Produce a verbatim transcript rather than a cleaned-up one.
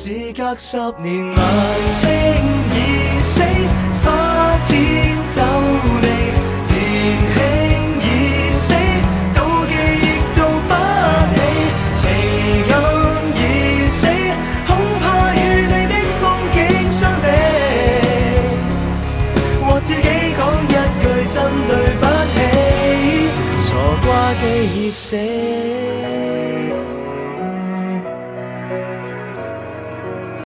事隔十年，萬青已死，花天酒地，年輕已死，妒忌亦妒不起，情感已死，恐怕與你的風景相比，和自己講一句真對不起，錯掛記已死。